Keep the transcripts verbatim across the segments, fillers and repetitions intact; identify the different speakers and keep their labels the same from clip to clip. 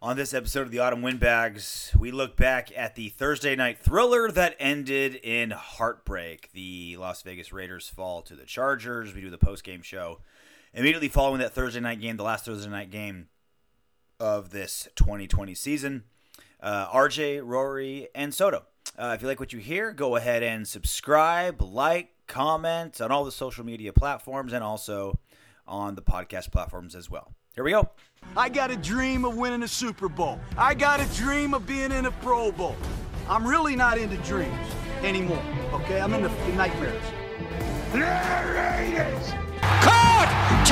Speaker 1: On this episode of the Autumn Windbags, we look back at the Thursday night thriller that ended in heartbreak. The Las Vegas Raiders fall to the Chargers. We do the post-game show immediately following that Thursday night game, the last Thursday night game of this twenty twenty season. Uh, R J, Rory, and Soto. Uh, if you like what you hear, go ahead and subscribe, like, comment on all the social media platforms and also on the podcast platforms as well. Here we go.
Speaker 2: I got a dream of winning a Super Bowl. I got a dream of being in a Pro Bowl. I'm really not into dreams anymore, okay? I'm into nightmares.
Speaker 3: The Raiders!
Speaker 4: Caught!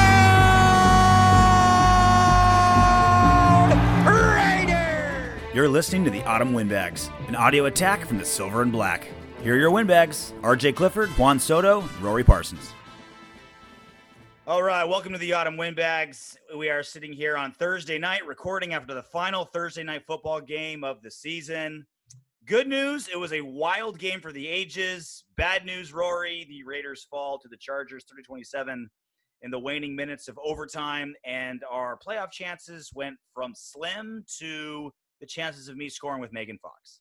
Speaker 4: Touchdown! Raiders!
Speaker 1: You're listening to the Autumn Windbags, an audio attack from the Silver and Black. Here are your Windbags, R J Clifford, Juan Soto, Rory Parsons. All right, welcome to the Autumn Windbags. We are sitting here on Thursday night, recording after the final Thursday night football game of the season. Good news, it was a wild game for the ages. Bad news, Rory, the Raiders fall to the Chargers thirty twenty-seven in the waning minutes of overtime, and our playoff chances went from slim to the chances of me scoring with Megan Fox.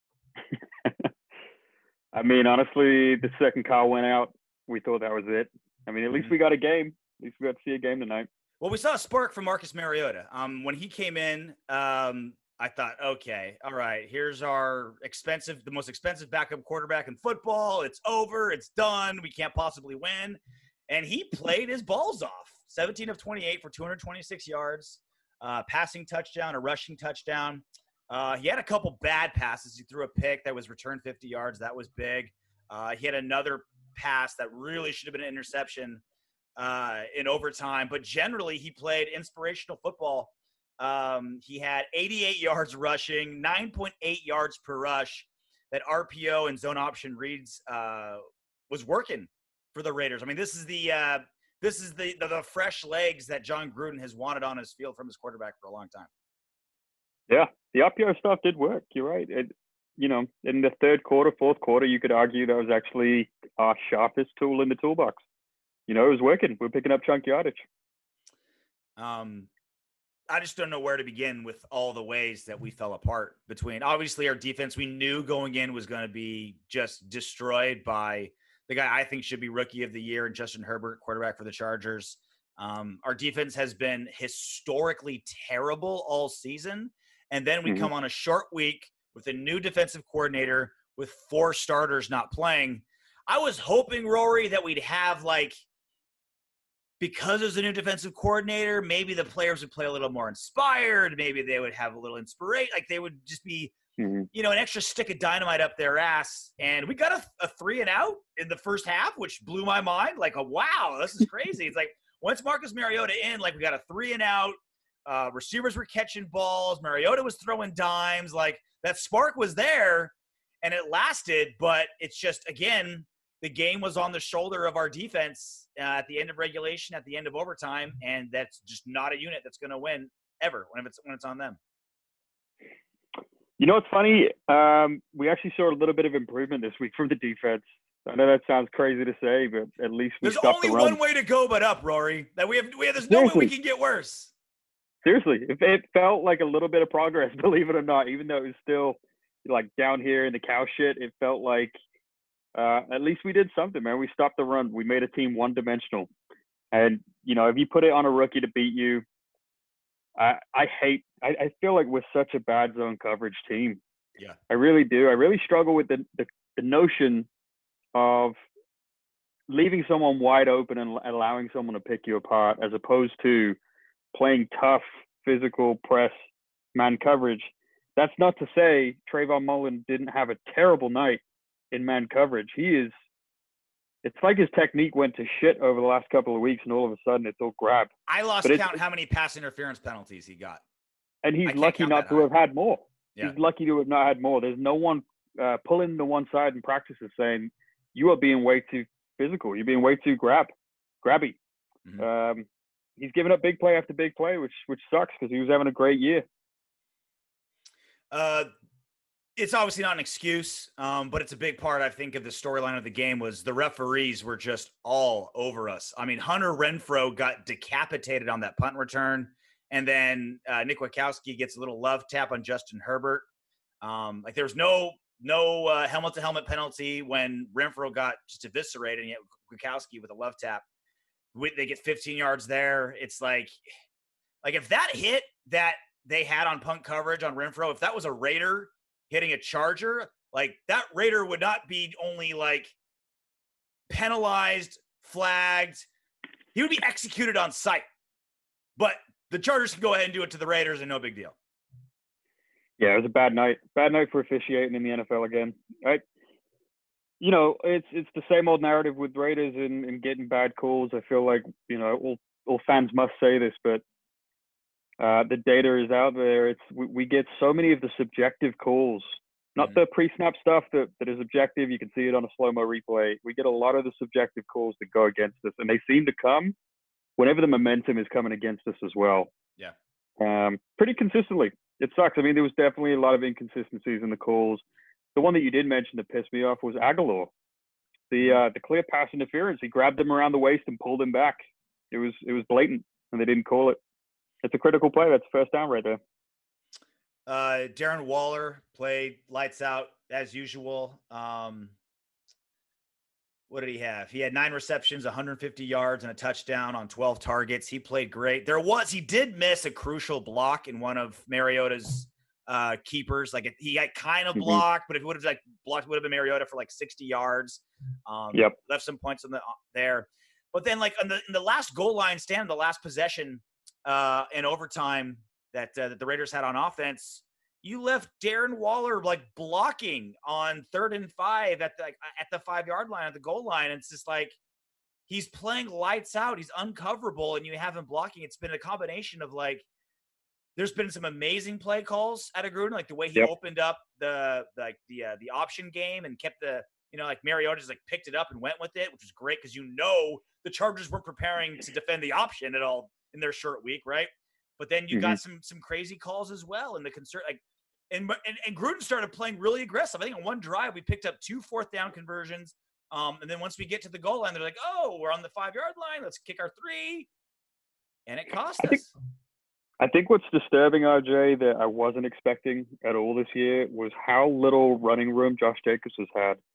Speaker 5: I mean, honestly, the second car went out, we thought that was it. I mean, at least we got a game. At least we got to see a game tonight.
Speaker 1: Well, we saw a spark from Marcus Mariota. Um, when he came in, um, I thought, okay, all right, here's our expensive, the most expensive backup quarterback in football. It's over. It's done. We can't possibly win. And he played his balls off. seventeen of twenty-eight for two hundred twenty-six yards, uh, passing touchdown, a rushing touchdown. Uh, he had a couple bad passes. He threw a pick that was returned fifty yards. That was big. Uh, he had another pass that really should have been an interception uh, in overtime. But generally, he played inspirational football. Um, he had eighty-eight yards rushing, nine point eight yards per rush. That R P O and zone option reads uh, was working for the Raiders. I mean, this is the uh, this is the, the the fresh legs that John Gruden has wanted on his field from his quarterback for a long time.
Speaker 5: Yeah, the R P O stuff did work. You're right. It, you know, in the third quarter, fourth quarter, you could argue that was actually our sharpest tool in the toolbox. You know, it was working. We're picking up chunk yardage.
Speaker 1: Um, I just don't know where to begin with all the ways that we fell apart between, obviously, our defense. We knew going in was going to be just destroyed by the guy I think should be rookie of the year, and Justin Herbert, quarterback for the Chargers. Um, our defense has been historically terrible all season. And then we mm-hmm. come on a short week with a new defensive coordinator with four starters not playing. I was hoping, Rory, that we'd have, like, because there's a new defensive coordinator, maybe the players would play a little more inspired. Maybe they would have a little inspiration. Like, they would just be, mm-hmm. you know, an extra stick of dynamite up their ass. And we got a, a three and out in the first half, which blew my mind. Like, a, wow, this is crazy. It's like, once Marcus Mariota in, like, we got a three and out. Uh, receivers were catching balls. Mariota was throwing dimes. Like, that spark was there, and it lasted. But it's just, again, the game was on the shoulder of our defense uh, at the end of regulation, at the end of overtime, and that's just not a unit that's going to win ever when it's when it's on them.
Speaker 5: You know what's funny? Um, we actually saw a little bit of improvement this week from the defense. I know that sounds crazy to say, but at least we
Speaker 1: there's
Speaker 5: stopped the run.
Speaker 1: There's only one way to go but up, Rory. That we have, we have there's no
Speaker 5: Seriously.
Speaker 1: way we can get worse.
Speaker 5: Seriously, if it felt like a little bit of progress, believe it or not, even though it was still like down here in the cow shit, it felt like uh, at least we did something, man. We stopped the run. We made a team one-dimensional. And, you know, if you put it on a rookie to beat you, I, I hate I, – I feel like we're such a bad zone coverage team.
Speaker 1: Yeah.
Speaker 5: I really do. I really struggle with the, the, the notion of leaving someone wide open and allowing someone to pick you apart as opposed to – playing tough, physical, press, man coverage. That's not to say Trayvon Mullen didn't have a terrible night in man coverage. He is – it's like his technique went to shit over the last couple of weeks, and all of a sudden it's all grab.
Speaker 1: I lost count how many pass interference penalties he got.
Speaker 5: And he's lucky not to
Speaker 1: high.
Speaker 5: have had more.
Speaker 1: Yeah.
Speaker 5: He's lucky to have not had more. There's no one uh, pulling to one side in practices saying, you are being way too physical. You're being way too grab, grabby. Mm-hmm. Um, He's given up big play after big play, which which sucks because he was having a great year.
Speaker 1: Uh, it's obviously not an excuse, um, but it's a big part, I think, of the storyline of the game was the referees were just all over us. I mean, Hunter Renfrow got decapitated on that punt return, And then uh, Nick Witkowski gets a little love tap on Justin Herbert. Um, like there was no no uh, helmet to helmet penalty when Renfrow got just eviscerated, and yet Witkowski with a love tap. We, they get fifteen yards there. It's like, like if that hit that they had on punt coverage on Renfrow, if that was a Raider hitting a Charger, like that Raider would not be only like penalized, flagged. He would be executed on sight. But the Chargers can go ahead and do it to the Raiders and no big deal.
Speaker 5: Yeah, it was a bad night. Bad night for officiating in the N F L again. Right? You know, it's it's the same old narrative with Raiders and, and getting bad calls. I feel like, you know, all, all fans must say this, but uh, the data is out there. It's we, we get so many of the subjective calls, not mm-hmm. the pre-snap stuff that, that is objective. You can see it on a slow-mo replay. We get a lot of the subjective calls that go against us, and they seem to come whenever the momentum is coming against us as well.
Speaker 1: Yeah.
Speaker 5: Um, pretty consistently. It sucks. I mean, there was definitely a lot of inconsistencies in the calls. The one that you did mention that pissed me off was Aguilar. The uh, the clear pass interference. He grabbed him around the waist and pulled him back. It was it was blatant, and they didn't call it. It's a critical play. That's a first down right there.
Speaker 1: Uh, Darren Waller played lights out as usual. Um, what did he have? He had nine receptions, one hundred fifty yards, and a touchdown on twelve targets. He played great. There was, he did miss a crucial block in one of Mariota's uh, keepers. Like he got kind of blocked, mm-hmm. but if he would have like blocked, it would have been Mariota for like sixty yards. Um,
Speaker 5: yep.
Speaker 1: Left some points on the there. But then like on the, in the last goal line stand, the last possession uh, in overtime that, uh, that the Raiders had on offense, you left Darren Waller like blocking on third and five at the like, at the five yard line at the goal line. And it's just like he's playing lights out. He's uncoverable, and you have him blocking. It's been a combination of like there's been some amazing play calls out of Gruden, like the way he yep. opened up the, the like the uh, the option game and kept the you know like Mariota just like picked it up and went with it, which was great because you know the Chargers weren't preparing to defend the option at all in their short week, right? But then you mm-hmm. got some some crazy calls as well, and the concern like. And, and and Gruden started playing really aggressive. I think on one drive we picked up two fourth down conversions. Um, and then once we get to the goal line, they're like, "Oh, we're on the five yard line. Let's kick our three," and it cost
Speaker 5: I
Speaker 1: us.
Speaker 5: Think, I think what's disturbing, R J, that I wasn't expecting at all this year was how little running room Josh Jacobs has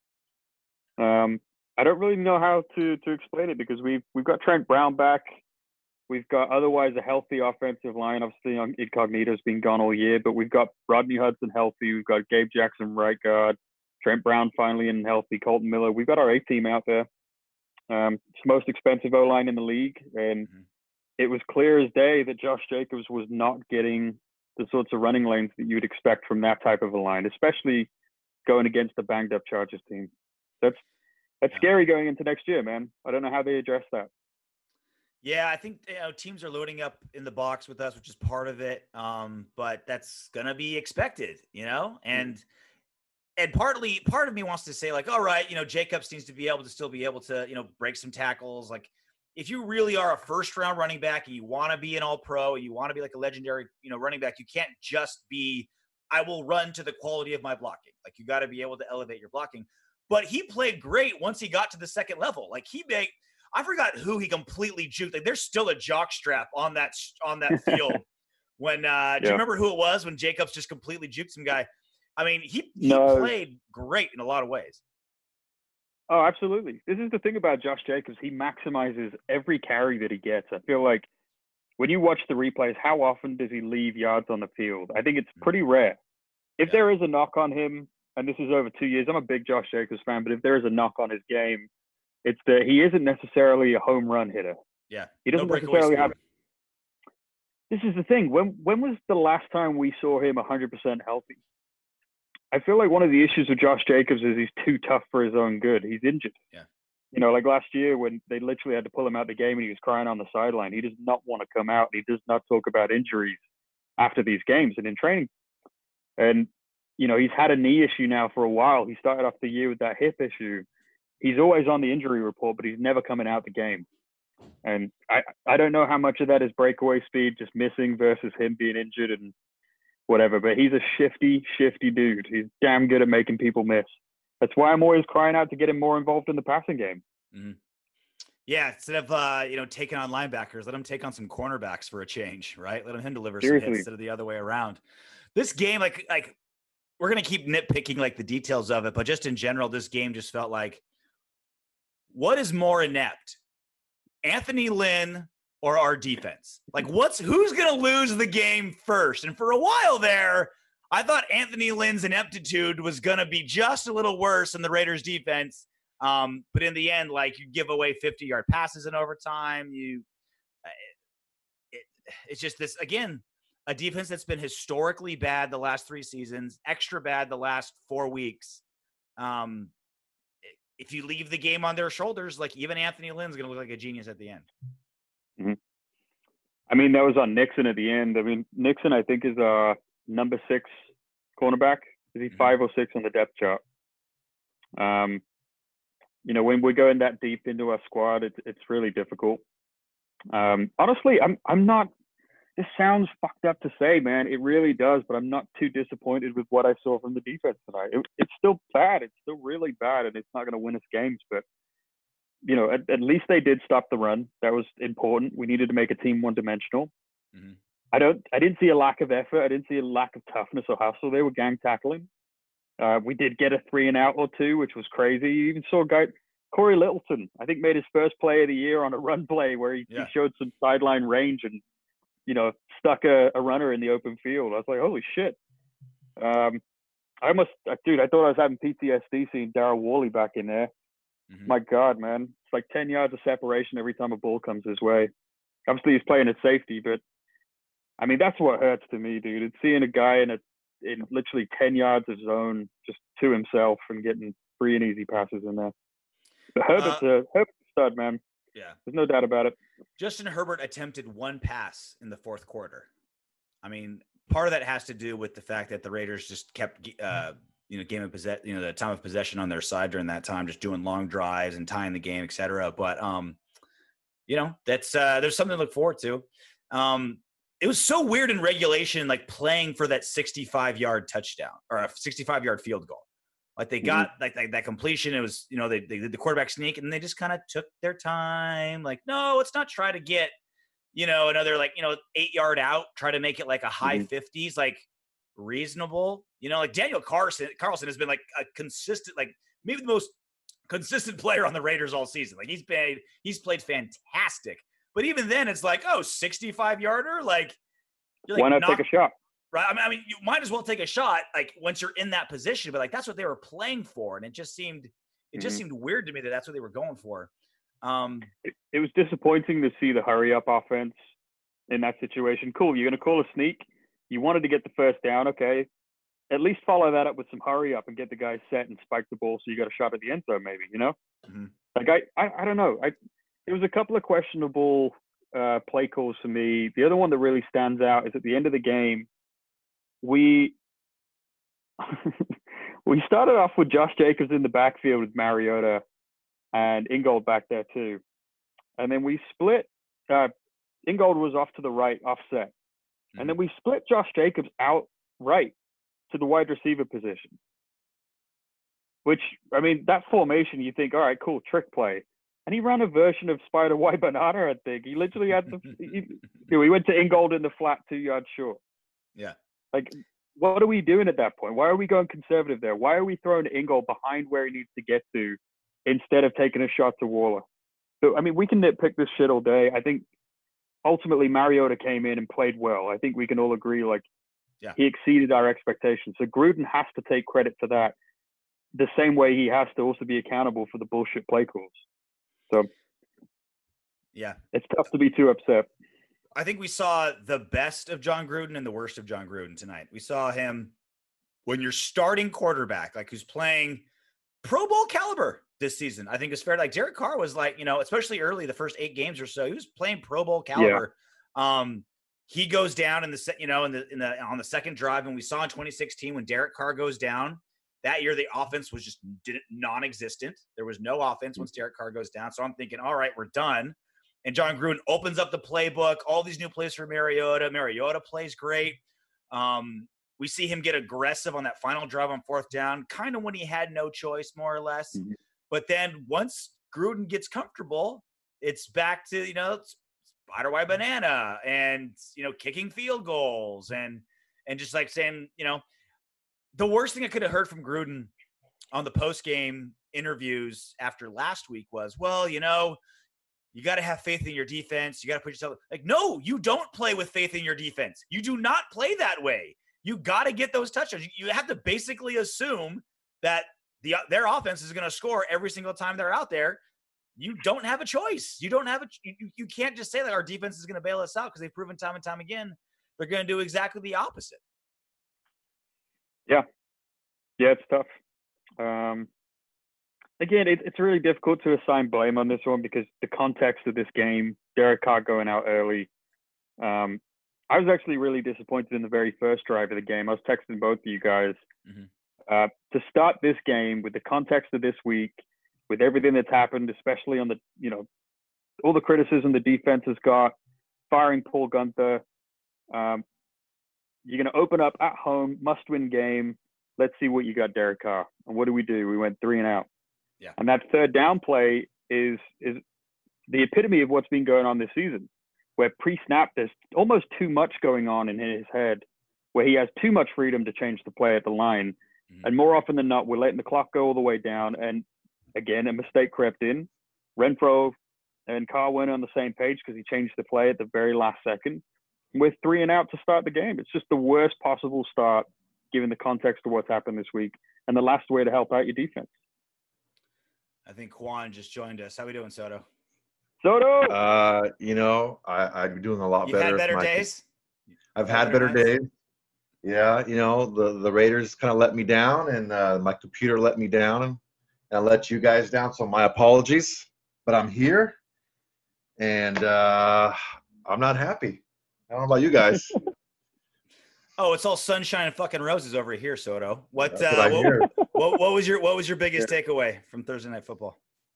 Speaker 5: had. Um, I don't really know how to to explain it because we've we've got Trent Brown back. We've got otherwise a healthy offensive line. Obviously, Incognito's been gone all year, but we've got Rodney Hudson healthy. We've got Gabe Jackson right guard. Trent Brown finally in healthy. Colton Miller. We've got our A team out there. Um, it's the most expensive O line in the league, and mm-hmm. it was clear as day that Josh Jacobs was not getting the sorts of running lanes that you'd expect from that type of a line, especially going against the banged up Chargers team. That's that's yeah. scary going into next year, man. I don't know how they address that.
Speaker 1: Yeah, I think you know teams are loading up in the box with us, which is part of it. Um, but that's gonna be expected, you know. And and partly, part of me wants to say like, all right, you know, Jacobs needs to be able to still be able to, you know, break some tackles. Like, if you really are a first round running back and you want to be an All Pro and you want to be like a legendary, you know, running back, you can't just be, I will run to the quality of my blocking. Like, you got to be able to elevate your blocking. But he played great once he got to the second level. Like he made. I forgot who he completely juked. Like there's still a jock strap on that on that field. when uh, yeah. do you remember who it was when Jacobs just completely juked some guy? I mean, he he
Speaker 5: no.
Speaker 1: played great in a lot of ways.
Speaker 5: Oh, absolutely. This is the thing about Josh Jacobs. He maximizes every carry that he gets. I feel like when you watch the replays, how often does he leave yards on the field? I think it's pretty rare. If yeah. there is a knock on him, and this is over two years, I'm a big Josh Jacobs fan, but if there is a knock on his game, it's that he isn't necessarily a home run hitter.
Speaker 1: Yeah.
Speaker 5: He doesn't
Speaker 1: no
Speaker 5: necessarily have. This is the thing. When when was the last time we saw him one hundred percent healthy? I feel like one of the issues with Josh Jacobs is he's too tough for his own good. He's injured.
Speaker 1: Yeah.
Speaker 5: You know, like last year when they literally had to pull him out of the game and he was crying on the sideline. He does not want to come out. He does not talk about injuries after these games and in training. And, you know, he's had a knee issue now for a while. He started off the year with that hip issue. He's always on the injury report, but he's never coming out the game. And I, I don't know how much of that is breakaway speed, just missing versus him being injured and whatever. But he's a shifty, shifty dude. He's damn good at making people miss. That's why I'm always crying out to get him more involved in the passing game.
Speaker 1: Mm-hmm. Yeah, instead of uh, you know taking on linebackers, let him take on some cornerbacks for a change, right? Let him deliver some hits
Speaker 5: Seriously.
Speaker 1: instead of the other way around. This game, like like we're gonna keep nitpicking like the details of it, but just in general, this game just felt like, what is more inept, Anthony Lynn or our defense? Like, what's who's gonna lose the game first? And for a while there, I thought Anthony Lynn's ineptitude was gonna be just a little worse than the Raiders' defense. Um, but in the end, like you give away fifty-yard passes in overtime. You, it, it, it's just this again, a defense that's been historically bad the last three seasons, extra bad the last four weeks. Um, if you leave the game on their shoulders, like even Anthony Lynn's going to look like a genius at the end.
Speaker 5: Mm-hmm. I mean, that was on Nixon at the end. I mean, Nixon, I think, is a number six cornerback. Is he mm-hmm. five or six on the depth chart? Um, you know, when we're going that deep into our squad, it's it's really difficult. Um, honestly, I'm I'm not. This sounds fucked up to say, man. It really does, but I'm not too disappointed with what I saw from the defense tonight. It, it's still bad. It's still really bad, and it's not going to win us games. But you know, at, at least they did stop the run. That was important. We needed to make a team one-dimensional. Mm-hmm. I don't. I didn't see a lack of effort. I didn't see a lack of toughness or hustle. They were gang tackling. Uh, we did get a three and out or two, which was crazy. You even saw a guy, Corey Littleton, I think made his first play of the year on a run play where he, yeah. he showed some sideline range and, you know, stuck a, a runner in the open field. I was like, holy shit. Um, I almost, dude, I thought I was having P T S D seeing Darryl Worley back in there. Mm-hmm. My God, man. It's like ten yards of separation every time a ball comes his way. Obviously, he's playing at safety, but, I mean, that's what hurts to me, dude. It's seeing a guy in a in literally ten yards of zone just to himself and getting free and easy passes in there. But Herbert's, uh, a, Herbert's a stud, man.
Speaker 1: Yeah.
Speaker 5: There's no doubt about it.
Speaker 1: Justin Herbert attempted one pass in the fourth quarter. I mean, part of that has to do with the fact that the Raiders just kept, uh, you know, game of possession, you know, the time of possession on their side during that time, just doing long drives and tying the game, et cetera. But, um, you know, that's, uh, there's something to look forward to. Um, It was so weird in regulation, like playing for that sixty-five yard touchdown or a sixty-five yard field goal. Like they got mm-hmm. like, like that completion. It was, you know, they, they did the quarterback sneak and they just kind of took their time. Like, no, let's not try to get, you know, another like, you know, eight yard out, try to make it like a high mm-hmm. fifties, like reasonable, you know, like Daniel Carlson, Carlson has been like a consistent, like maybe the most consistent player on the Raiders all season. Like he's played, he's played fantastic. But even then, it's like, oh, sixty-five yarder? Like, you're like
Speaker 5: why not,
Speaker 1: not
Speaker 5: take a shot?
Speaker 1: Right. I mean, I mean, you might as well take a shot, like, once you're in that position. But, like, that's what they were playing for. And it just seemed – it just mm-hmm. seemed weird to me that that's what they were going for. Um,
Speaker 5: it, it was disappointing to see the hurry-up offense in that situation. Cool, you're going to call a sneak. You wanted to get the first down. Okay. At least follow that up with some hurry-up and get the guy set and spike the ball so you got a shot at the end zone maybe, you know? Mm-hmm. Like, I, I, I don't know. I – There was a couple of questionable uh, play calls for me. The other one that really stands out is at the end of the game, we we started off with Josh Jacobs in the backfield with Mariota and Ingold back there too. And then we split. Uh, Ingold was off to the right, offset. Mm-hmm. And then we split Josh Jacobs out right to the wide receiver position. Which, I mean, that formation, you think, all right, cool, trick play. And he ran a version of Spider White Banana, I think. He literally had the he, he went to Ingold in the flat two yards short.
Speaker 1: Yeah.
Speaker 5: Like, what are we doing at that point? Why are we going conservative there? Why are we throwing Ingold behind where he needs to get to instead of taking a shot to Waller? So, I mean, we can nitpick this shit all day. I think ultimately Mariota came in and played well. I think we can all agree, like, yeah. he exceeded our expectations. So Gruden has to take credit for that the same way he has to also be accountable for the bullshit play calls. So,
Speaker 1: yeah,
Speaker 5: it's tough to be too upset.
Speaker 1: I think we saw the best of John Gruden and the worst of John Gruden tonight. We saw him when you're starting quarterback, like who's playing Pro Bowl caliber this season. I think it's fair. Like Derek Carr was like, you know, especially early, the first eight games or so, he was playing Pro Bowl caliber. Yeah. Um, he goes down in the set, you know, in the in the on the second drive, and we saw in twenty sixteen when Derek Carr goes down. That year, the offense was just non-existent. There was no offense once Derek Carr goes down. So I'm thinking, all right, we're done. And John Gruden opens up the playbook, all these new plays for Mariota. Mariota plays great. Um, we see him get aggressive on that final drive on fourth down, kind of when he had no choice, more or less. Mm-hmm. But then once Gruden gets comfortable, it's back to, you know, spider white banana and, you know, kicking field goals and, and just like saying, you know, the worst thing I could have heard from Gruden on the post-game interviews after last week was, well, you know, you got to have faith in your defense. You got to put yourself like, no, you don't play with faith in your defense. You do not play that way. You got to get those touchdowns. You have to basically assume that the their offense is going to score every single time they're out there. You don't have a choice. You don't have a you, you can't just say that our defense is going to bail us out, because they've proven time and time again they're going to do exactly the opposite.
Speaker 5: Yeah. Yeah, it's tough. Um, again, it, it's really difficult to assign blame on this one because the context of this game, Derek Carr going out early. Um, I was actually really disappointed in the very first drive of the game. I was texting both of you guys. Mm-hmm. Uh, to start this game with the context of this week, with everything that's happened, especially on the, you know, all the criticism the defense has got, firing Paul Guenther. Um, you're going to open up at home, must-win game. Let's see what you got, Derek Carr. And what do we do? We went three and out.
Speaker 1: Yeah.
Speaker 5: And that third down play is is the epitome of what's been going on this season, where pre-snap there's almost too much going on in his head, where he has too much freedom to change the play at the line. Mm-hmm. And more often than not, we're letting the clock go all the way down. And again, a mistake crept in. Renfro and Carr weren't on the same page because he changed the play at the very last second. With three and out to start the game. It's just the worst possible start given the context of what's happened this week, and the last way to help out your defense.
Speaker 1: I think Juan just joined us. How we doing, Soto?
Speaker 5: Soto!
Speaker 6: Uh, you know, I, I'd be doing a lot
Speaker 1: You've
Speaker 6: better.
Speaker 1: You've had better
Speaker 6: my,
Speaker 1: days?
Speaker 6: I've had, had better, better days. Yeah, you know, the, the Raiders kind of let me down, and uh, my computer let me down, and I let you guys down, so my apologies. But I'm here, and uh, I'm not happy. I don't know about you guys.
Speaker 1: Oh, it's all sunshine and fucking roses over here, Soto. What,
Speaker 6: That's what,
Speaker 1: uh,
Speaker 6: I hear.
Speaker 1: what, what was your what was your biggest yeah. takeaway from Thursday Night Football?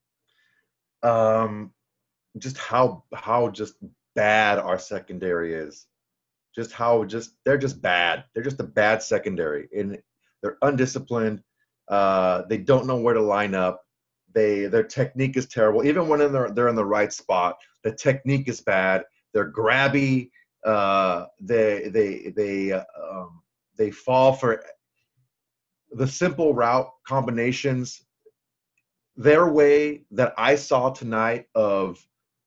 Speaker 6: Um, just how how just bad our secondary is. Just how just they're just bad. They're just a bad secondary, and they're undisciplined. Uh, they don't know where to line up. They their technique is terrible. Even when in they're they're in the right spot, the technique is bad. They're grabby. Uh, they they they uh, um, they fall for the simple route combinations. Their way that I saw tonight of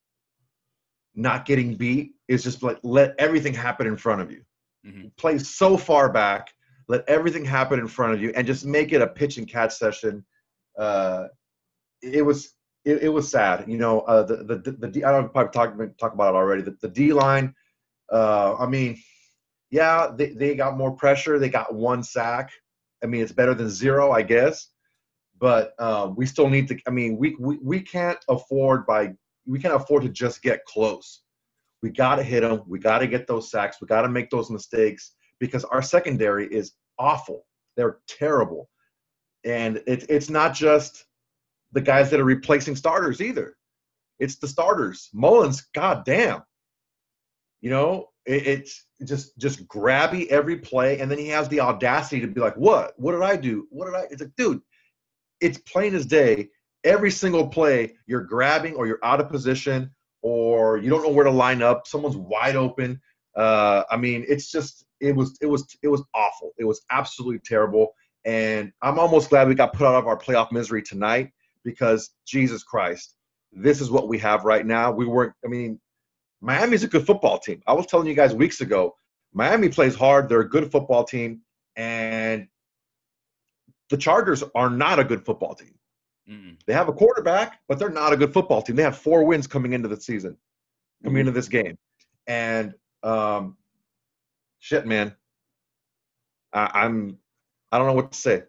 Speaker 6: not getting beat is just like let everything happen in front of you. Mm-hmm. Play so far back, let everything happen in front of you, and just make it a pitch and catch session. Uh, it was it, it was sad, you know. Uh, the the the, the D, I don't probably talk talk about it already. The, the D line. Uh, I mean, yeah, they, they got more pressure. They got one sack. I mean, it's better than zero, I guess. But uh, we still need to. I mean, we we, we can't afford by we can't afford to just get close. We got to hit them. We got to get those sacks. We got to make those mistakes because our secondary is awful. They're terrible, and it's it's not just the guys that are replacing starters either. It's the starters. Mullins, goddamn. You know, it, it's just just grabby every play, and then he has the audacity to be like, "What? What did I do? What did I?" It's like, dude, it's plain as day. Every single play, you're grabbing, or you're out of position, or you don't know where to line up. Someone's wide open. Uh, I mean, it's just it was it was it was awful. It was absolutely terrible, and I'm almost glad we got put out of our playoff misery tonight because Jesus Christ, this is what we have right now. We weren't. I mean. Miami's a good football team. I was telling you guys weeks ago, Miami plays hard. They're a good football team. And the Chargers are not a good football team. Mm-mm. They have a quarterback, but they're not a good football team. They have four wins coming into the season, coming mm-hmm. into this game. And um, shit, man, I, I'm I don't know what to say.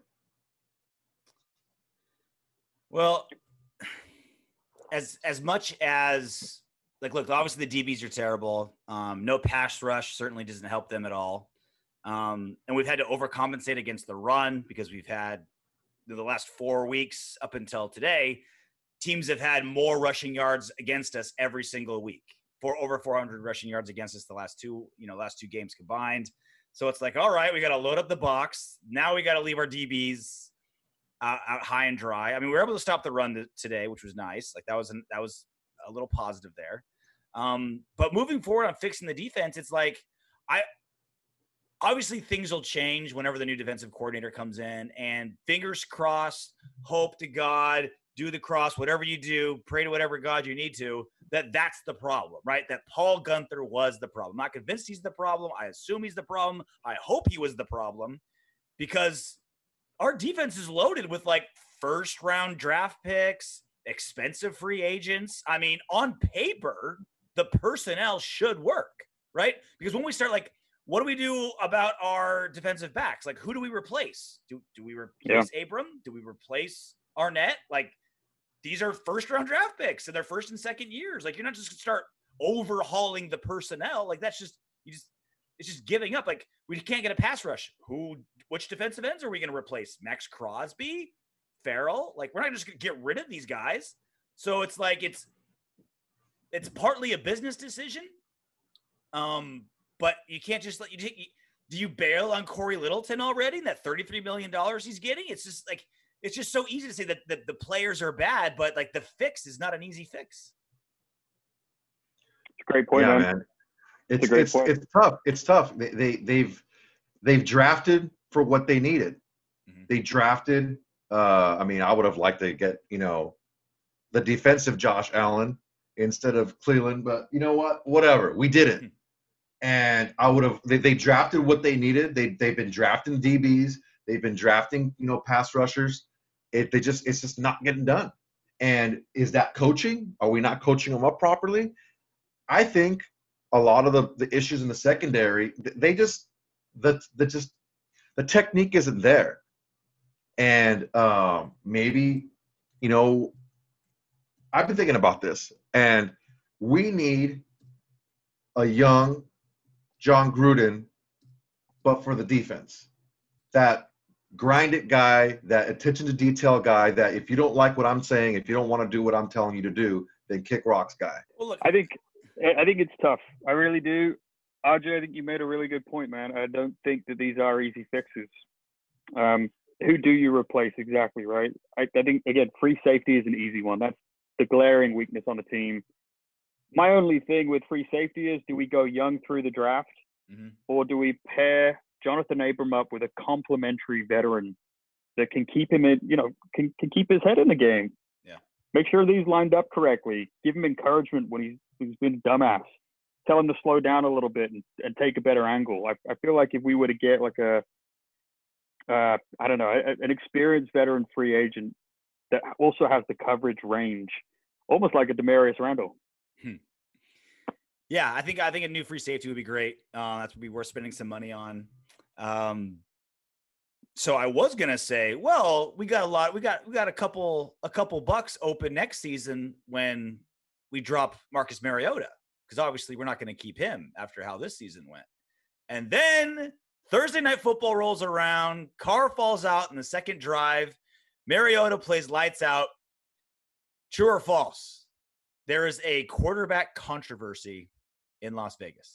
Speaker 1: Well, as as much as Like, look, obviously the D Bs are terrible. Um, no pass rush certainly doesn't help them at all. Um, and we've had to overcompensate against the run because we've had the last four weeks up until today, teams have had more rushing yards against us every single week. For over four hundred rushing yards against us the last two, you know, last two games combined. So it's like, all right, we got to load up the box. Now we got to leave our D Bs uh, out high and dry. I mean, we were able to stop the run th- today, which was nice. Like that was an, that was a little positive there. Um, but moving forward on fixing the defense, it's like I obviously things will change whenever the new defensive coordinator comes in, and fingers crossed, hope to God, do the cross, whatever you do, pray to whatever God you need to, that that's the problem, right? That Paul Guenther was the problem. I'm not convinced he's the problem. I assume he's the problem. I hope he was the problem, because our defense is loaded with like first round draft picks, expensive free agents. I mean, on paper, the personnel should work, right? Because when we start like, what do we do about our defensive backs? Like, who do we replace? Do do we replace yeah. Abram? Do we replace Arnett? Like, these are first round draft picks in their first and second years. Like, you're not just gonna start overhauling the personnel. Like, that's just, you just, it's just giving up. Like, we can't get a pass rush. Who, which defensive ends are we going to replace? Max Crosby, Farrell? Like, we're not just going to get rid of these guys. So it's like, it's, it's partly a business decision. Um, but you can't just let you take, do you bail on Corey Littleton already? That thirty-three million dollars he's getting? It's just like, it's just so easy to say that, that the players are bad, but like the fix is not an easy fix.
Speaker 5: It's a great point,
Speaker 6: yeah,
Speaker 5: man.
Speaker 6: man. It's
Speaker 5: it's
Speaker 6: it's, it's tough. It's tough. They, they they've they've drafted for what they needed. Mm-hmm. They drafted. Uh, I mean, I would have liked to get you know the defensive Josh Allen instead of Cleveland, but you know what? Whatever. We did it. Mm-hmm. And I would have. They, they drafted what they needed. They they've been drafting D Bs. They've been drafting you know pass rushers. It they just it's just not getting done. And is that coaching? Are we not coaching them up properly? I think a lot of the, the issues in the secondary, they just the the just the technique isn't there. And um, maybe, you know, I've been thinking about this, and we need a young John Gruden, but for the defense. That grind it guy, that attention to detail guy, that if you don't like what I'm saying, if you don't want to do what I'm telling you to do, then kick rocks guy.
Speaker 5: Well, look, I think I think it's tough. I really do. R J, I think you made a really good point, man. I don't think that these are easy fixes. Um, who do you replace exactly, right? I, I think, again, free safety is an easy one. That's the glaring weakness on the team. My only thing with free safety is, do we go young through the draft, mm-hmm. or do we pair Jonathan Abram up with a complementary veteran that can keep him in, you know, can, can keep his head in the game?
Speaker 1: Yeah.
Speaker 5: Make sure that he's lined up correctly. Give him encouragement when he's, he's been a dumbass. Tell him to slow down a little bit and, and take a better angle. I, I feel like if we were to get like a, uh, I don't know, a, an experienced veteran free agent that also has the coverage range, almost like a Demarius Randall.
Speaker 1: Hmm. Yeah, I think I think a new free safety would be great. Uh, that would be worth spending some money on. Um, so I was gonna say, well, we got a lot. We got we got a couple a couple bucks open next season when we drop Marcus Mariota, because obviously we're not going to keep him after how this season went. And then Thursday Night Football rolls around. Carr falls out in the second drive. Mariota plays lights out. True or false? There is a quarterback controversy in Las Vegas.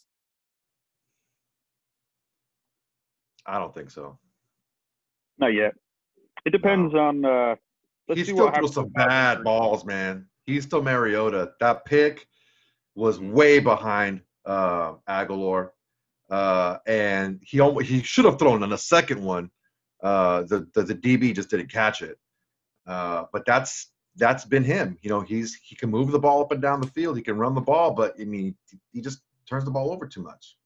Speaker 6: I don't think so.
Speaker 5: Not yet. It depends no. on. Uh, let's
Speaker 6: he
Speaker 5: see
Speaker 6: still
Speaker 5: what
Speaker 6: throws some bad balls, man. He's still Mariota. That pick was way behind uh, Aguilar, uh, and he almost, he should have thrown in a second one. Uh, the, the the D B just didn't catch it. Uh, but that's that's been him. You know, he's he can move the ball up and down the field. He can run the ball, but I mean, he just turns the ball over too much.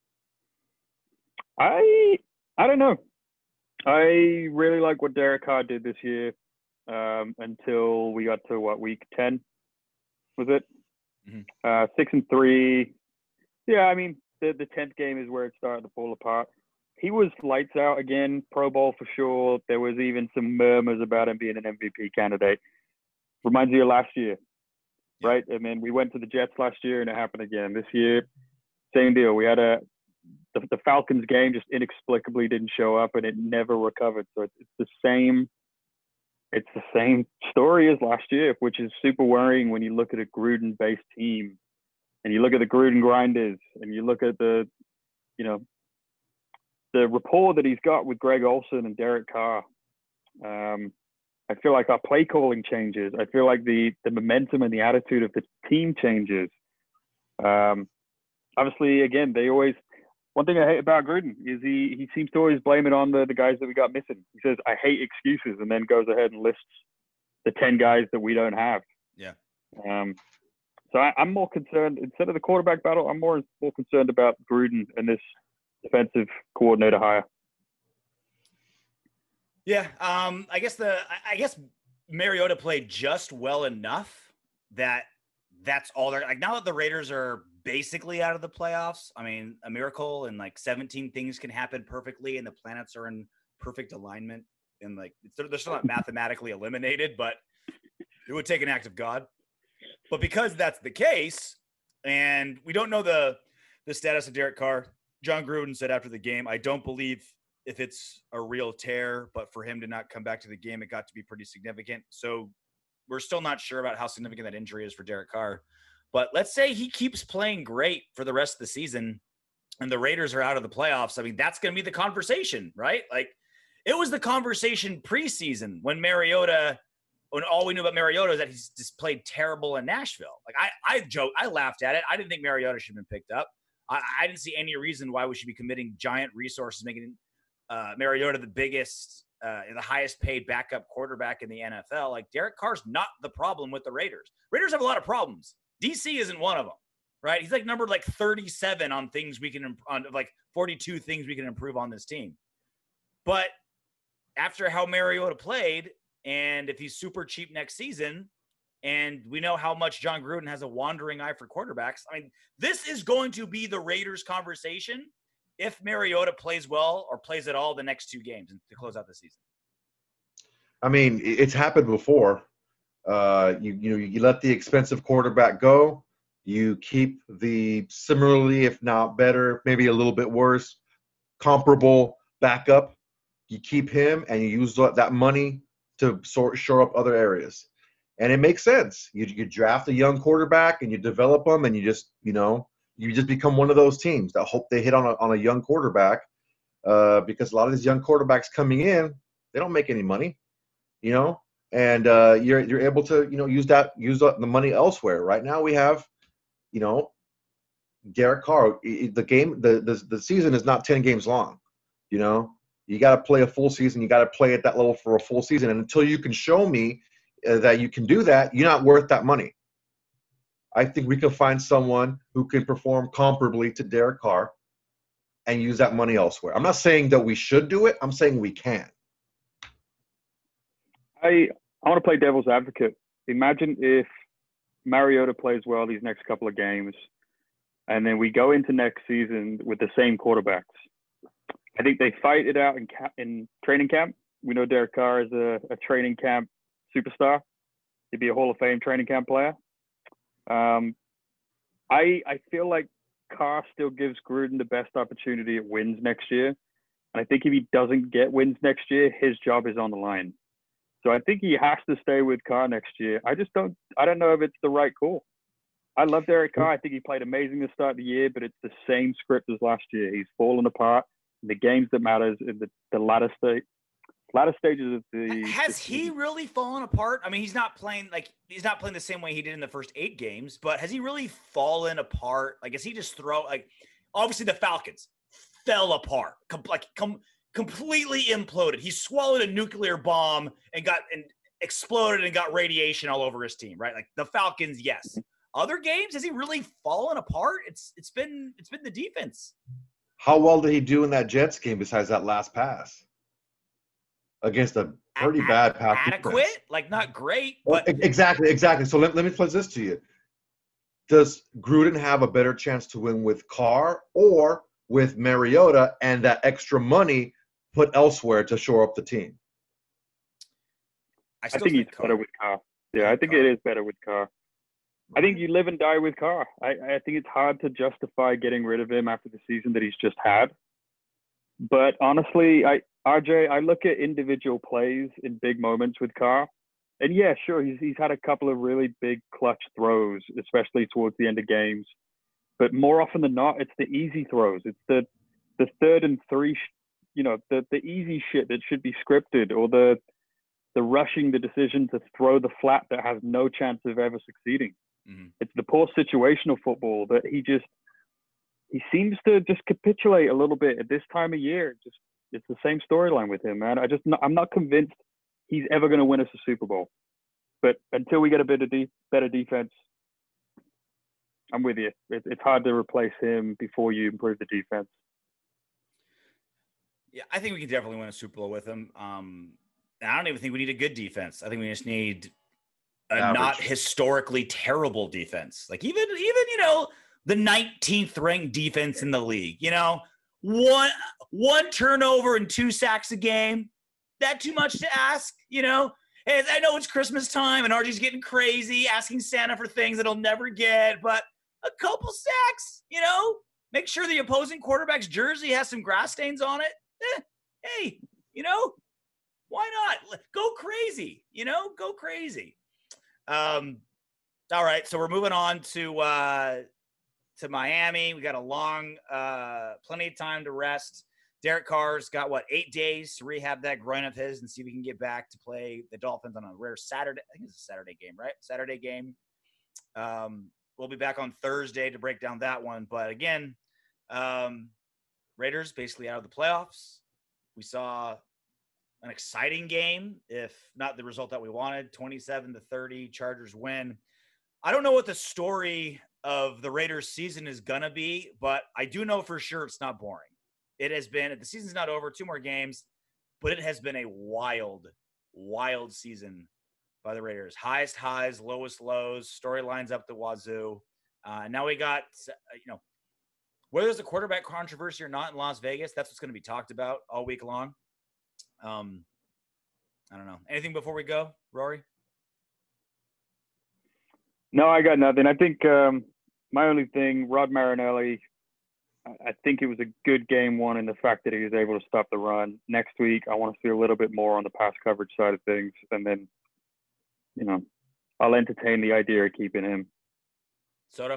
Speaker 5: I I don't know. I really like what Derek Carr did this year um, until we got to what, week ten, was it? Mm-hmm. Uh, six and three. Yeah, I mean, the the tenth game is where it started to fall apart. He was lights out again, Pro Bowl for sure. There was even some murmurs about him being an M V P candidate. Reminds you of last year, yeah. right? I mean, we went to the Jets last year and it happened again. This year, same deal. We had a the, the Falcons game just inexplicably didn't show up and it never recovered. So it's, it's the same. It's the same story as last year, which is super worrying when you look at a Gruden-based team and you look at the Gruden grinders and you look at the, you know, the rapport that he's got with Greg Olsen and Derek Carr. Um, I feel like our play calling changes. I feel like the the momentum and the attitude of the team changes. Um, obviously, again, they always. One thing I hate about Gruden is he he seems to always blame it on the, the guys that we got missing. He says, I hate excuses, and then goes ahead and lists the ten guys that we don't have.
Speaker 1: Yeah.
Speaker 5: Um, so I, I'm more concerned, instead of the quarterback battle, I'm more, more concerned about Gruden and this defensive coordinator hire.
Speaker 1: Yeah. Um, I guess the I, I guess Mariota played just well enough that that's all they're like. Now that the Raiders are basically out of the playoffs, I mean, a miracle and like seventeen things can happen perfectly, and the planets are in perfect alignment, and like they're, they're still not mathematically eliminated, but it would take an act of God. But because that's the case, and we don't know the the status of Derek Carr, John Gruden said after the game, I don't believe if it's a real tear, but for him to not come back to the game, it got to be pretty significant. So we're still not sure about how significant that injury is for Derek Carr. But let's say he keeps playing great for the rest of the season and the Raiders are out of the playoffs. I mean, that's going to be the conversation, right? Like, it was the conversation preseason when Mariota, when all we knew about Mariota is that he's just played terrible in Nashville. Like, I, I joked, I laughed at it. I didn't think Mariota should have been picked up. I, I didn't see any reason why we should be committing giant resources, making uh, Mariota the biggest, uh, the highest paid backup quarterback in the N F L. Like, Derek Carr's not the problem with the Raiders. Raiders have a lot of problems. D C isn't one of them, right? He's like numbered like thirty-seven on things we can, on like forty-two things we can improve on this team. But after how Mariota played, and if he's super cheap next season, and we know how much John Gruden has a wandering eye for quarterbacks, I mean, this is going to be the Raiders conversation if Mariota plays well or plays at all the next two games to close out the season.
Speaker 6: I mean, it's happened before. Uh, you you know you let the expensive quarterback go. You keep the similarly, if not better, maybe a little bit worse, comparable backup. You keep him, and you use that money to sort shore up other areas, and it makes sense. You you draft a young quarterback, and you develop them, and you just you know you just become one of those teams that hope they hit on a on a young quarterback, uh, because a lot of these young quarterbacks coming in, they don't make any money, you know. And uh, you're you're able to you know use that use the money elsewhere. Right now we have, you know, Derek Carr. The game the the, the season is not ten games long. You know, you got to play a full season. You got to play at that level for a full season. And until you can show me uh, that you can do that, you're not worth that money. I think we can find someone who can perform comparably to Derek Carr and use that money elsewhere. I'm not saying that we should do it. I'm saying we can.
Speaker 5: I I want to play devil's advocate. Imagine if Mariota plays well these next couple of games, and then we go into next season with the same quarterbacks. I think they fight it out in ca- in training camp. We know Derek Carr is a, a training camp superstar. He'd be a Hall of Fame training camp player. Um, I I feel like Carr still gives Gruden the best opportunity at wins next year. And I think if he doesn't get wins next year, his job is on the line. So I think he has to stay with Carr next year. I just don't I don't know if it's the right call. I love Derek Carr. I think he played amazing to start the year, but it's the same script as last year. He's fallen apart in the games that matters in the, the latter state latter stages of the
Speaker 1: Has
Speaker 5: the
Speaker 1: he really fallen apart? I mean, he's not playing like he's not playing the same way he did in the first eight games, but has he really fallen apart? Like, is he just throw like obviously the Falcons fell apart. Com- like come completely imploded. He swallowed a nuclear bomb and got and exploded and got radiation all over his team, right? Like the Falcons, yes. Other games, has he really fallen apart? It's it's been it's been the defense.
Speaker 6: How well did he do in that Jets game besides that last pass? Against a pretty
Speaker 1: a-
Speaker 6: bad pass
Speaker 1: adequate,
Speaker 6: defense.
Speaker 1: like not great,
Speaker 6: Well,
Speaker 1: but
Speaker 6: exactly, exactly. So let, let me pose this to you. Does Gruden have a better chance to win with Carr or with Mariota and that extra money put elsewhere to shore up the team?
Speaker 1: I,
Speaker 5: I
Speaker 1: still
Speaker 5: think he's
Speaker 1: Carr.
Speaker 5: better with Carr. Yeah, I think
Speaker 1: Carr.
Speaker 5: it is better with Carr. I think you live and die with Carr. I, I think it's hard to justify getting rid of him after the season that he's just had. But honestly, I R J, I look at individual plays in big moments with Carr. And yeah, sure, he's he's had a couple of really big clutch throws, especially towards the end of games. But more often than not, it's the easy throws. It's the the third and three, you know, the the easy shit that should be scripted, or the the rushing the decision to throw the flat that has no chance of ever succeeding.
Speaker 1: Mm-hmm.
Speaker 5: It's the poor situational football that he just he seems to just capitulate a little bit at this time of year. Just it's the same storyline with him, man. I just I'm not convinced he's ever going to win us a Super Bowl. But until we get a bit of de- better defense, I'm with you. It, it's hard to replace him before you improve the defense.
Speaker 1: Yeah, I think we can definitely win a Super Bowl with him. Um, I don't even think we need a good defense. I think we just need a
Speaker 6: Average.
Speaker 1: not historically terrible defense. Like even, even you know, the nineteenth ranked defense in the league. You know, one one turnover and two sacks a game. That too much to ask? You know, hey, I know it's Christmas time and R G's getting crazy, asking Santa for things that he'll never get, but a couple sacks. You know, make sure the opposing quarterback's jersey has some grass stains on it. Eh, hey, you know, why not? Go crazy, you know, go crazy. Um, all right, so we're moving on to uh, to Miami. We got a long, uh, plenty of time to rest. Derek Carr's got, what, eight days to rehab that groin of his and see if we can get back to play the Dolphins on a rare Saturday. I think it's a Saturday game, right? Saturday game. Um, we'll be back on Thursday to break down that one. But, again, um, Raiders basically out of the playoffs. We saw an exciting game, if not the result that we wanted, twenty-seven to thirty, Chargers win. I don't know what the story of the Raiders season is going to be, but I do know for sure it's not boring. It has been, the season's not over, two more games, but it has been a wild, wild season by the Raiders. Highest highs, lowest lows, storylines up the wazoo. Uh, now we got, you know, whether there's a quarterback controversy or not in Las Vegas, that's what's going to be talked about all week long. Um, I don't know. Anything before we go, Rory?
Speaker 5: No, I got nothing. I think um, my only thing, Rod Marinelli, I think it was a good game one in the fact that he was able to stop the run. Next week, I want to see a little bit more on the pass coverage side of things. And then, you know, I'll entertain the idea of keeping him.
Speaker 1: Soto?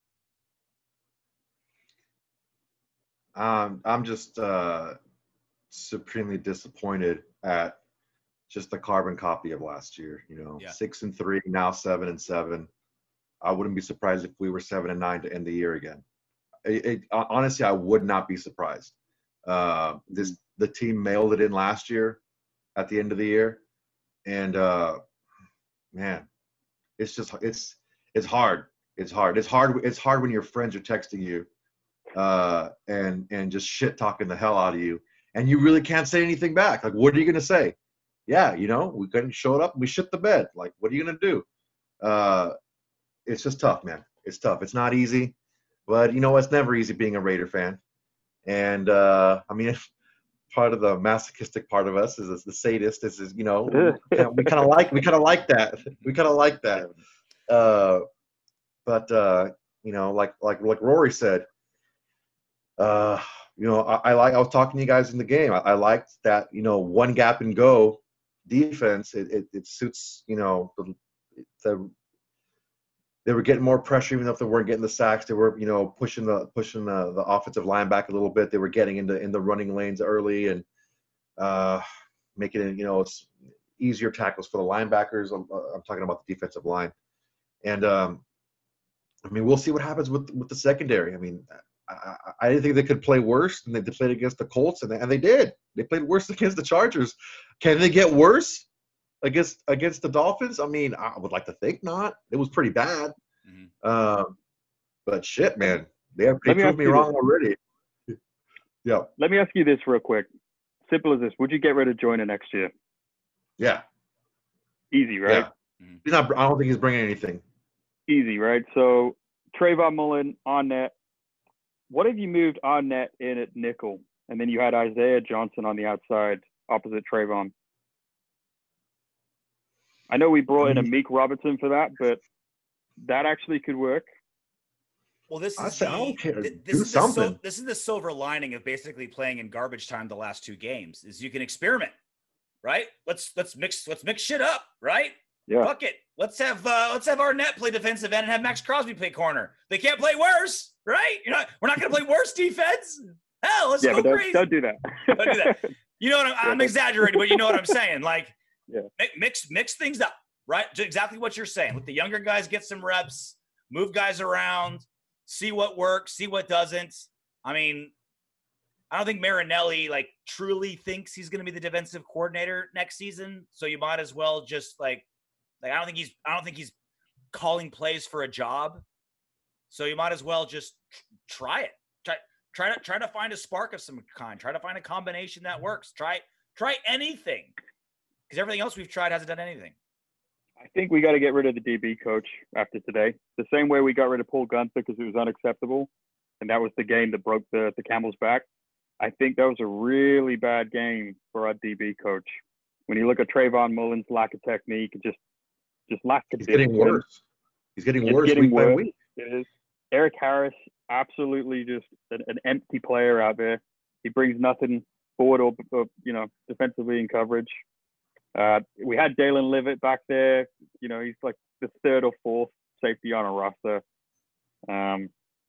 Speaker 6: Um, I'm just uh, supremely disappointed at just the carbon copy of last year. You know,
Speaker 1: Yeah.
Speaker 6: six and three, now seven and seven. I wouldn't be surprised if we were seven and nine to end the year again. It, it, honestly, I would not be surprised. Uh, this the team mailed it in last year at the end of the year, and uh, man, it's just it's it's hard. It's hard. It's hard. It's hard when your friends are texting you uh, and and just shit talking the hell out of you, and you really can't say anything back. Like, what are you gonna say? Yeah, you know, we couldn't show it up. We shit the bed. Like, what are you gonna do? Uh, it's just tough, man. It's tough. It's not easy. But, you know, it's never easy being a Raider fan. And, uh, I mean, part of the masochistic part of us is, is the sadist is, is, you know, we kind of like, we kind of like that. We kind of like that. Uh, but, uh, you know, like, like, like Rory said, uh, you know, I, I like, I was talking to you guys in the game. I, I liked that, you know, one gap and go defense. It, it, it suits, you know, the, the, they were getting more pressure, even if they weren't getting the sacks. They were, you know, pushing the pushing the, the offensive line back a little bit. They were getting into in the running lanes early and uh, making it, you know, it's easier tackles for the linebackers. I'm, I'm talking about the defensive line, and um, I mean, we'll see what happens with with the secondary. I mean, I, I didn't think they could play worse than they played against the Colts, and they, and they did. They played worse against the Chargers. Can they get worse against against the Dolphins? I mean, I would like to think not. It was pretty bad. Mm-hmm. Um, but shit, man, they have they proved me wrong this. already. Yeah.
Speaker 5: Let me ask you this real quick. Simple as this: would you get rid of Joyner next year?
Speaker 6: Yeah.
Speaker 5: Easy, right?
Speaker 6: Yeah. Mm-hmm. He's not. I don't think he's bringing anything.
Speaker 5: Easy, right? So Trayvon Mullen on net. What if you moved on net in at nickel, and then you had Isaiah Johnson on the outside opposite Trayvon? I know we brought in a Meek Robertson for that, but that actually could work.
Speaker 1: Well, this is
Speaker 6: I, say,
Speaker 1: the,
Speaker 6: I don't care.
Speaker 1: This,
Speaker 6: Do
Speaker 1: is
Speaker 6: something.
Speaker 1: The, this is the silver lining of basically playing in garbage time the last two games is you can experiment, right? Let's let's mix let's mix shit up, right?
Speaker 5: Yeah.
Speaker 1: Fuck it. Let's have uh, let's have Arnett play defensive end and have Max Crosby play corner. They can't play worse, right? You're not. We're not going to play worse defense. Hell, let's
Speaker 5: yeah,
Speaker 1: go
Speaker 5: but
Speaker 1: crazy.
Speaker 5: Don't, don't do that.
Speaker 1: Don't do that. You know what I'm, I'm exaggerating, but you know what I'm saying. Like
Speaker 5: Yeah.
Speaker 1: Mix mix things up, right? Exactly what you're saying. Let the younger guys get some reps, move guys around, see what works, see what doesn't. I mean, I don't think Marinelli like truly thinks he's going to be the defensive coordinator next season. So you might as well just like, like I don't think he's, I don't think he's calling plays for a job. So you might as well just try it. Try, try to try to find a spark of some kind. Try to find a combination that works. Try, try anything, because everything else we've tried hasn't done anything.
Speaker 5: I think we got to get rid of the D B coach after today. The same way we got rid of Paul Gunther because it was unacceptable, and that was the game that broke the the camel's back. I think that was a really bad game for our D B coach. When you look at Trayvon Mullen's lack of technique, just just lack of
Speaker 6: He's getting worse. He's getting
Speaker 5: it's
Speaker 6: worse
Speaker 5: getting
Speaker 6: week
Speaker 5: worse.
Speaker 6: by week.
Speaker 5: It is. Eric Harris, absolutely just an, an empty player out there. He brings nothing forward or, or you know, defensively in coverage. Uh, we had Dalen Livett back there. You know, he's like the third or fourth safety on a roster. Um,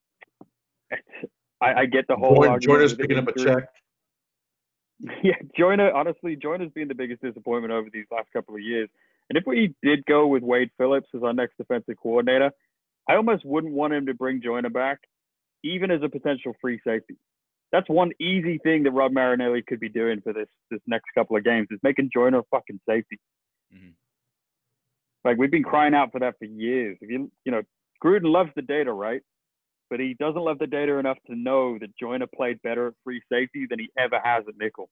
Speaker 5: I, I get the whole
Speaker 6: Join,
Speaker 5: argument.
Speaker 6: Joiner's
Speaker 5: with the
Speaker 6: picking up a
Speaker 5: injury.
Speaker 6: check.
Speaker 5: Yeah, Joyner, honestly, Joyner's been the biggest disappointment over these last couple of years. And if we did go with Wade Phillips as our next defensive coordinator, I almost wouldn't want him to bring Joyner back, even as a potential free safety. That's one easy thing that Rob Marinelli could be doing for this this next couple of games, is making Joyner a fucking safety.
Speaker 1: Mm-hmm.
Speaker 5: Like, we've been crying out for that for years. If you you know, Gruden loves the data, right? But he doesn't love the data enough to know that Joyner played better at free safety than he ever has at nickel.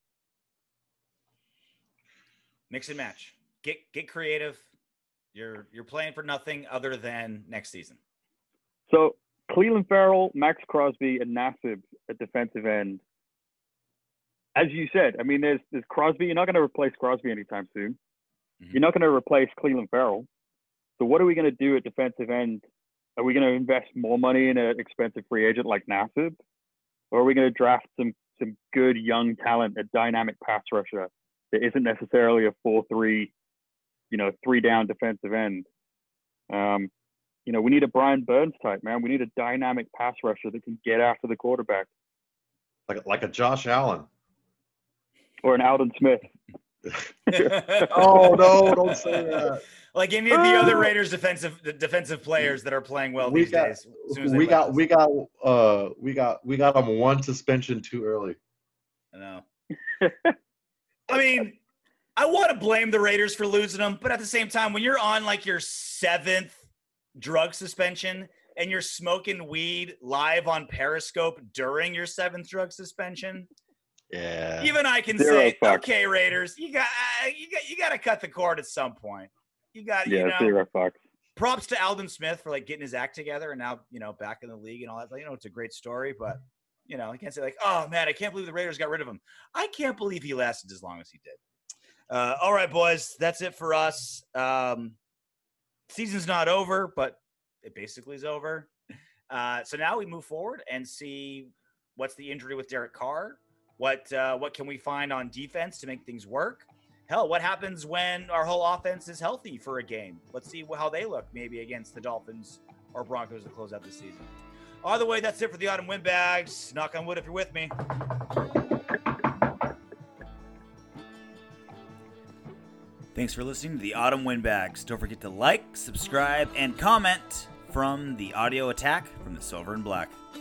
Speaker 1: Mix and match. Get get creative. You're you're playing for nothing other than next season.
Speaker 5: So Cleveland Farrell, Max Crosby, and Nassib at defensive end. As you said, I mean, there's there's Crosby. You're not going to replace Crosby anytime soon. Mm-hmm. You're not going to replace Cleveland Farrell. So what are we going to do at defensive end? Are we going to invest more money in an expensive free agent like Nassib? Or are we going to draft some some good young talent, a dynamic pass rusher that isn't necessarily a four three, you know, three down defensive end? Um, you know, we need a Brian Burns type, man. We need a dynamic pass rusher that can get after the quarterback.
Speaker 6: Like like a Josh Allen.
Speaker 5: Or an Alden Smith.
Speaker 6: Oh no! Don't say that.
Speaker 1: Like any of the other Raiders defensive the defensive players that are playing well
Speaker 6: we
Speaker 1: these
Speaker 6: got,
Speaker 1: days. As soon as
Speaker 6: we got
Speaker 1: us.
Speaker 6: we got uh we got we got them one suspension too early.
Speaker 1: I know. I mean, I want to blame the Raiders for losing them, but at the same time, when you're on like your seventh drug suspension and you're smoking weed live on Periscope during your seventh drug suspension.
Speaker 6: Yeah.
Speaker 1: Even I can
Speaker 5: Zero
Speaker 1: say,
Speaker 5: fucks.
Speaker 1: okay, Raiders, you got you got you got to cut the cord at some point. You got
Speaker 5: Yeah,
Speaker 1: you know.
Speaker 5: zero fucks.
Speaker 1: Props to Alden Smith for like getting his act together and now you know back in the league and all that. You know, it's a great story, but you know, I can't say like, oh man, I can't believe the Raiders got rid of him. I can't believe he lasted as long as he did. Uh, all right, boys, that's it for us. Um, season's not over, but it basically is over. Uh, so now we move forward and see what's the injury with Derek Carr. What uh, what can we find on defense to make things work? Hell, what happens when our whole offense is healthy for a game? Let's see how they look maybe against the Dolphins or Broncos to close out the season. Either way, that's it for the Autumn Windbags. Knock on wood if you're with me. Thanks for listening to the Autumn Windbags. Don't forget to like, subscribe, and comment from the audio attack from the Silver and Black.